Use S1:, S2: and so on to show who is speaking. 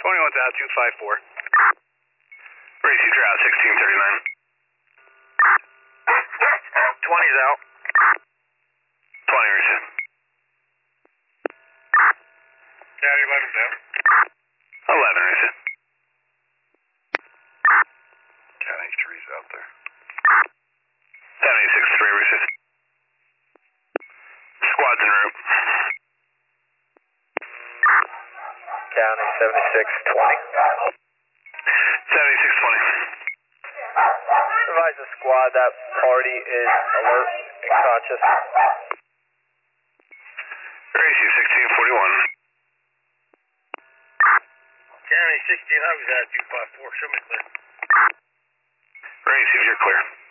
S1: 21's out, 254.
S2: Race, you're out, 1639.
S1: 20's out.
S2: 20, race.
S1: County 11's out.
S2: 11, race.
S1: County 3's out there.
S2: 76-3, race. Squad's en route.
S1: County 7620.
S2: 7620.
S1: Advise the squad that party is alert and conscious.
S2: Race, you 1641.
S1: County 16, I was at 254. Show me clear.
S2: Race, if you're clear.